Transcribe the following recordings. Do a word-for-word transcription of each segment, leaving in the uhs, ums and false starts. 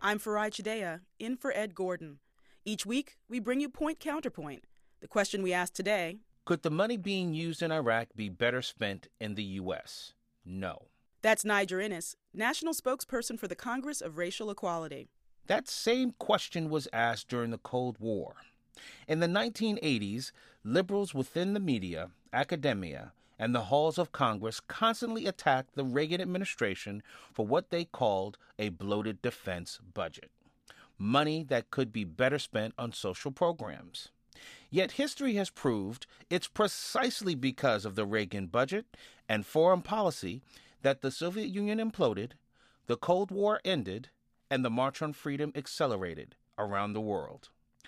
I'm Farai Chideya, in for Ed Gordon. Each week, we bring you Point Counterpoint. The question we asked today: could the money being used in Iraq be better spent in the U S? No. That's Niger Innis, national spokesperson for the Congress of Racial Equality. That same question was asked during the Cold War. In the nineteen eighties, liberals within the media, academia, and the halls of Congress constantly attacked the Reagan administration for what they called a bloated defense budget, money that could be better spent on social programs. Yet history has proved it's precisely because of the Reagan budget and foreign policy that the Soviet Union imploded, the Cold War ended, and the March on Freedom accelerated around the world.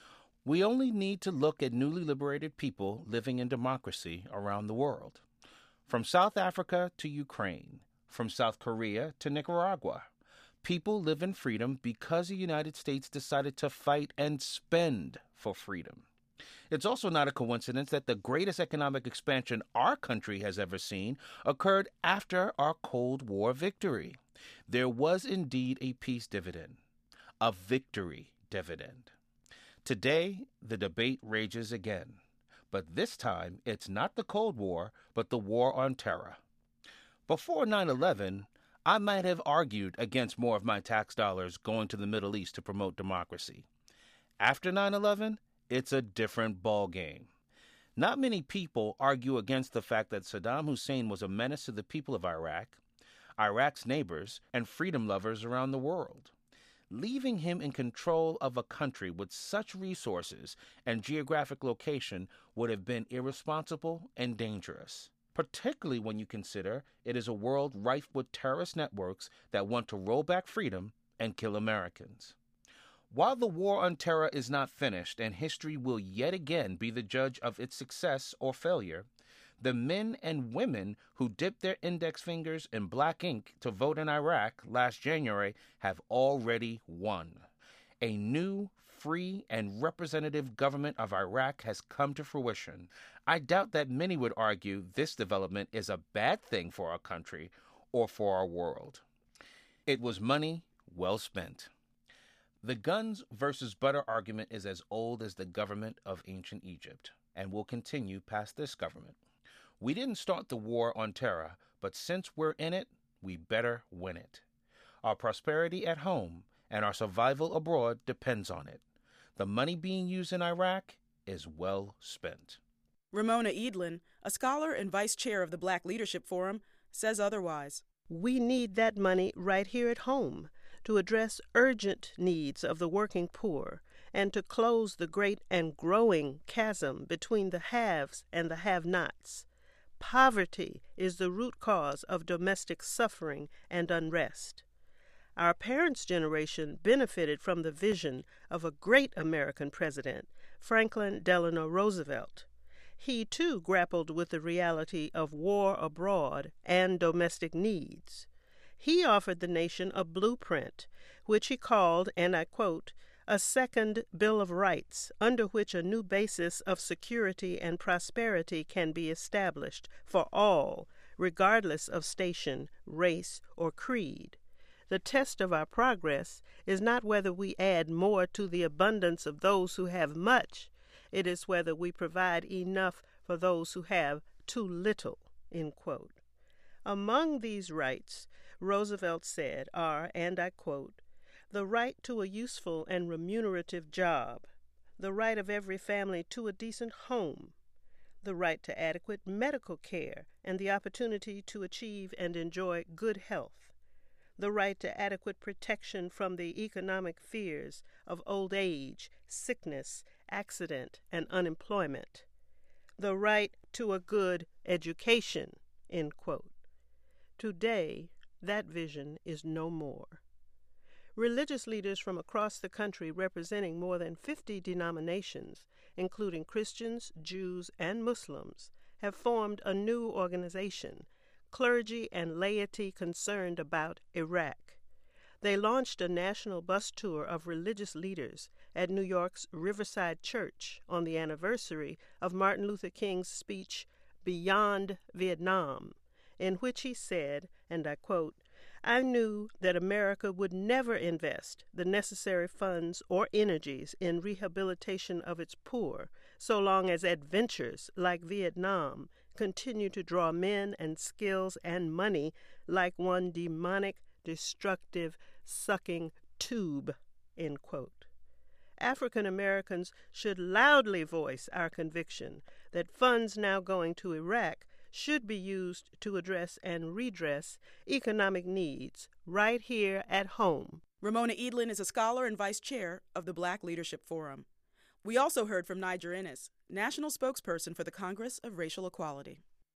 We only need to look at newly liberated people living in democracy around the world. From South Africa to Ukraine, from South Korea to Nicaragua, people live in freedom because the United States decided to fight and spend for freedom. It's also not a coincidence that the greatest economic expansion our country has ever seen occurred after our Cold War victory. There was indeed a peace dividend, a victory dividend. Today, the debate rages again. But this time, it's not the Cold War, but the war on terror. Before nine eleven, I might have argued against more of my tax dollars going to the Middle East to promote democracy. After nine eleven, it's a different ballgame. Not many people argue against the fact that Saddam Hussein was a menace to the people of Iraq, Iraq's neighbors, and freedom lovers around the world. Leaving him in control of a country with such resources and geographic location would have been irresponsible and dangerous, particularly when you consider it is a world rife with terrorist networks that want to roll back freedom and kill Americans. While the war on terror is not finished and history will yet again be the judge of its success or failure, the men and women who dipped their index fingers in black ink to vote in Iraq last January have already won. A new, free, and representative government of Iraq has come to fruition. I doubt that many would argue this development is a bad thing for our country or for our world. It was money well spent. The guns versus butter argument is as old as the government of ancient Egypt and will continue past this government. We didn't start the war on terror, but since we're in it, we better win it. Our prosperity at home and our survival abroad depends on it. The money being used in Iraq is well spent. Ramona Edlin, a scholar and vice chair of the Black Leadership Forum, says otherwise. We need that money right here at home to address urgent needs of the working poor and to close the great and growing chasm between the haves and the have-nots. Poverty is the root cause of domestic suffering and unrest. Our parents' generation benefited from the vision of a great American president, Franklin Delano Roosevelt. He, too, grappled with the reality of war abroad and domestic needs. He offered the nation a blueprint, which he called, and I quote, a second Bill of Rights, under which a new basis of security and prosperity can be established for all, regardless of station, race, or creed. The test of our progress is not whether we add more to the abundance of those who have much. It is whether we provide enough for those who have too little, end quote. Among these rights, Roosevelt said, are, and I quote, the right to a useful and remunerative job, the right of every family to a decent home, the right to adequate medical care and the opportunity to achieve and enjoy good health, the right to adequate protection from the economic fears of old age, sickness, accident, and unemployment, the right to a good education, end quote. Today, that vision is no more. Religious leaders from across the country representing more than fifty denominations, including Christians, Jews, and Muslims, have formed a new organization, Clergy and Laity Concerned About Iraq. They launched a national bus tour of religious leaders at New York's Riverside Church on the anniversary of Martin Luther King's speech, Beyond Vietnam, in which he said, and I quote, I knew that America would never invest the necessary funds or energies in rehabilitation of its poor so long as adventures like Vietnam continue to draw men and skills and money like one demonic, destructive, sucking tube, end quote. African Americans should loudly voice our conviction that funds now going to Iraq should be used to address and redress economic needs right here at home. Ramona Edlin is a scholar and vice chair of the Black Leadership Forum. We also heard from Niger Innis, national spokesperson for the Congress of Racial Equality.